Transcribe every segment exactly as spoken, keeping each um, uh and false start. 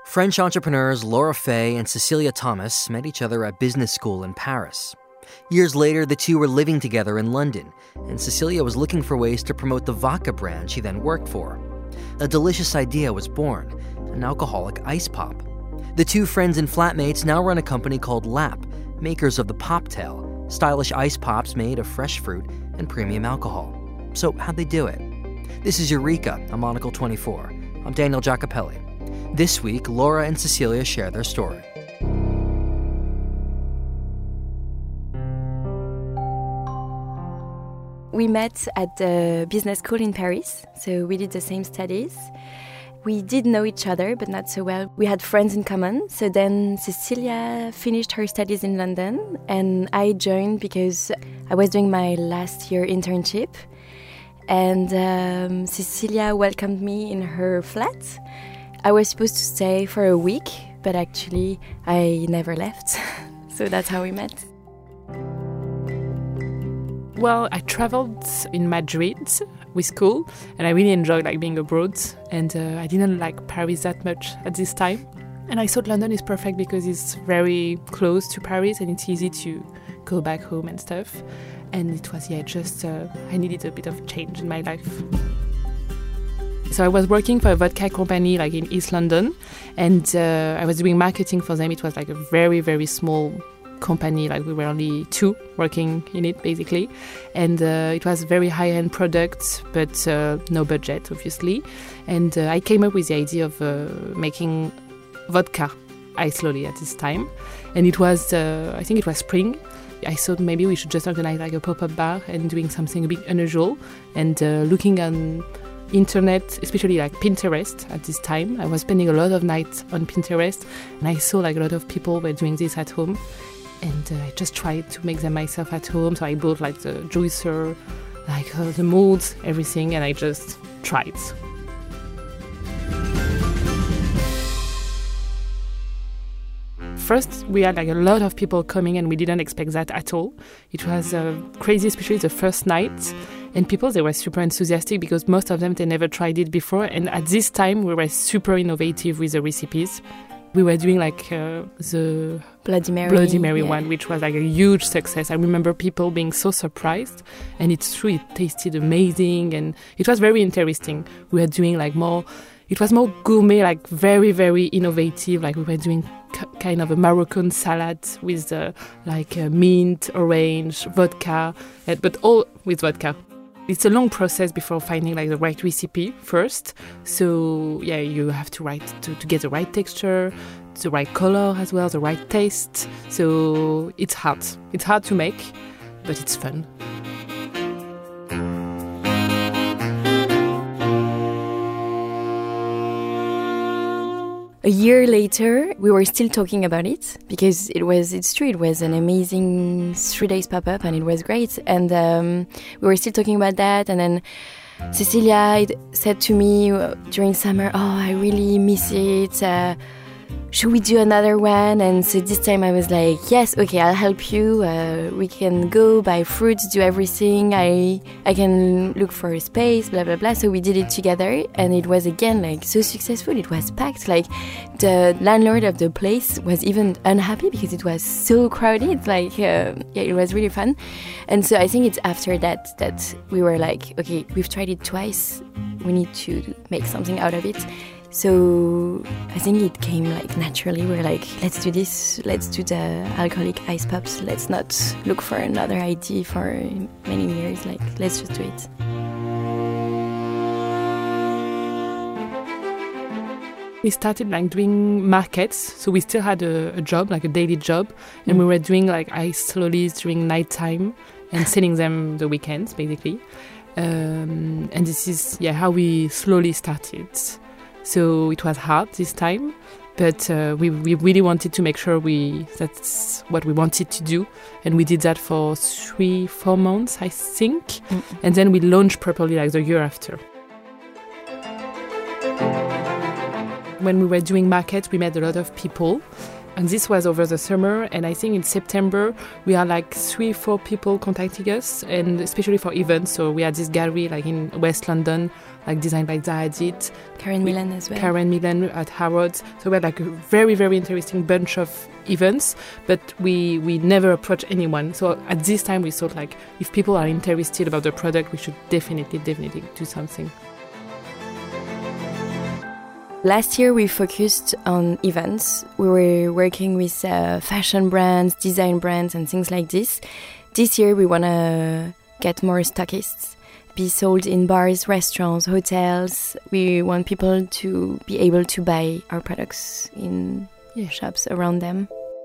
French entrepreneurs Laura Fay and Cecilia Thomas met each other at business school in Paris. Years later, the two were living together in London, and Cecilia was looking for ways to promote the vodka brand she then worked for. A delicious idea was born, an alcoholic ice pop. The two friends and flatmates now run a company called Lap, makers of the Poptail, stylish ice pops made of fresh fruit and premium alcohol. So how'd they do it? This is Eureka on Monocle twenty-four. I'm Daniel Giacopelli. This week, Laura and Cecilia share their story. We met at the business school in Paris, so we did the same studies. We did know each other, but not so well. We had friends in common, so then Cecilia finished her studies in London, and I joined because I was doing my last year internship, and um, Cecilia welcomed me in her flat. I was supposed to stay for a week, but actually I never left, so that's how we met. Well, I traveled in Madrid with school, and I really enjoyed like being abroad. And uh, I didn't like Paris that much at this time. And I thought London is perfect because it's very close to Paris, and it's easy to go back home and stuff. And it was yeah, just uh, I needed a bit of change in my life. So I was working for a vodka company like in East London, and uh, I was doing marketing for them. It was like a very very small company, like we were only two working in it basically, and uh, it was very high-end product, but uh, no budget obviously. And uh, I came up with the idea of uh, making vodka ice lolly at this time, and it was uh, I think it was spring. I thought maybe we should just organize like a pop-up bar and doing something a bit unusual. And uh, looking on internet, especially like Pinterest at this time, I was spending a lot of nights on Pinterest, and I saw like a lot of people were doing this at home. And uh, I just tried to make them myself at home. So I bought like the juicer, like uh, the molds, everything, and I just tried. First, we had like a lot of people coming, and we didn't expect that at all. It was uh, crazy, especially the first night. And people, they were super enthusiastic because most of them, they never tried it before. And at this time, we were super innovative with the recipes. We were doing like uh, the Bloody Mary, Bloody Mary yeah. one, which was like a huge success. I remember people being so surprised, and it's true, it tasted amazing, and it was very interesting. We were doing like more, it was more gourmet, like very, very innovative. Like we were doing c- kind of a Moroccan salad with uh, like uh, mint, orange, vodka, uh, but all with vodka. It's a long process before finding like the right recipe first. So yeah, you have to write to, to get the right texture, the right color as well, the right taste. So it's hard. It's hard to make, but it's fun. A year later, we were still talking about it because it was, it's true, it was an amazing three days pop-up and it was great. And um, we were still talking about that. And then Cecilia said to me during summer, oh, I really miss it. Uh, should we do another one? And so this time I was like, yes, okay, I'll help you. Uh, we can go buy fruits, do everything. I I can look for a space, blah, blah, blah. So we did it together. And it was, again, like so successful. It was packed. Like the landlord of the place was even unhappy because it was so crowded. Like, uh, yeah, it was really fun. And so I think it's after that that we were like, okay, we've tried it twice. We need to make something out of it. So I think it came like naturally. We're like, let's do this. Let's do the alcoholic ice pops. Let's not look for another idea for many years. Like, let's just do it. We started like doing markets. So we still had a, a job, like a daily job. And mm. we were doing like ice lollies during nighttime and selling them the weekends, basically. Um, and this is yeah how we slowly started. So it was hard this time, but uh, we we really wanted to make sure we that's what we wanted to do, and we did that for three, four months, I think, mm. and then we launched properly like the year after. When we were doing markets, we met a lot of people, and this was over the summer. And I think in September we had like three, four people contacting us, and especially for events. So we had this gallery like in West London like designed by Zaha Hadid. Karen Millen as well. Karen Millen at Harrods. So we had like a very, very interesting bunch of events, but we, we never approached anyone. So at this time we thought like, if people are interested about the product, we should definitely, definitely do something. Last year we focused on events. We were working with uh, fashion brands, design brands and things like this. This year we want to get more stockists, be sold in bars, restaurants, hotels. We want people to be able to buy our products in yeah. shops around them.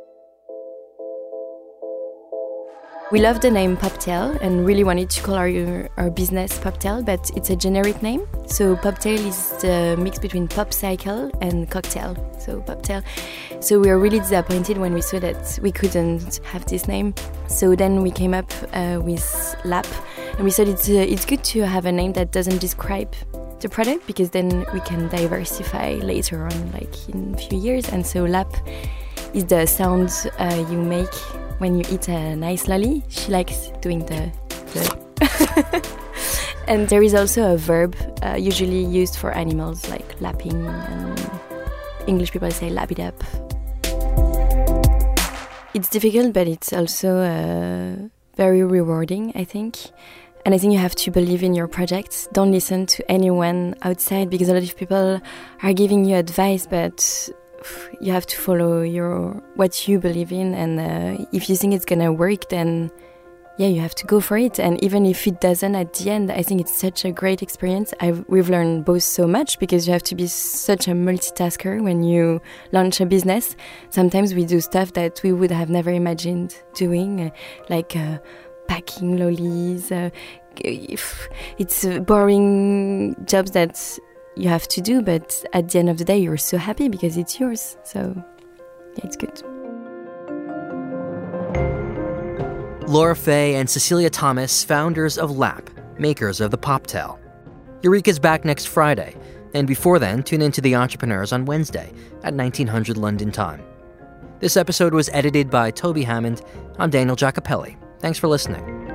We love the name Poptail and really wanted to call our our business Poptail, but it's a generic name. So Poptail is the mix between pop cycle and cocktail. So Poptail. So we were really disappointed when we saw that we couldn't have this name. So then we came up uh, with Lap, and we thought it's uh, it's good to have a name that doesn't describe the product, because then we can diversify later on, like in a few years. And so Lap is the sound uh, you make when you eat a nice lolly. She likes doing the... the and there is also a verb uh, usually used for animals, like lapping, and English people say lap it up. It's difficult, but it's also uh, very rewarding, I think. And I think you have to believe in your projects. Don't listen to anyone outside, because a lot of people are giving you advice, but you have to follow your what you believe in, and uh, if you think it's gonna work, then yeah, you have to go for it. And even if it doesn't at the end, I think it's such a great experience. I've, we've learned both so much, because you have to be such a multitasker when you launch a business. Sometimes we do stuff that we would have never imagined doing, uh, like uh, packing lollies. Uh, it's uh, boring jobs that you have to do, but at the end of the day, you're so happy because it's yours. So, yeah, it's good. Laura Fey and Cecilia Thomas, founders of Lap, makers of the Poptail. Eureka's back next Friday, and before then, tune into The Entrepreneurs on Wednesday at nineteen hundred London time. This episode was edited by Toby Hammond. I'm Daniel Giacopelli. Thanks for listening.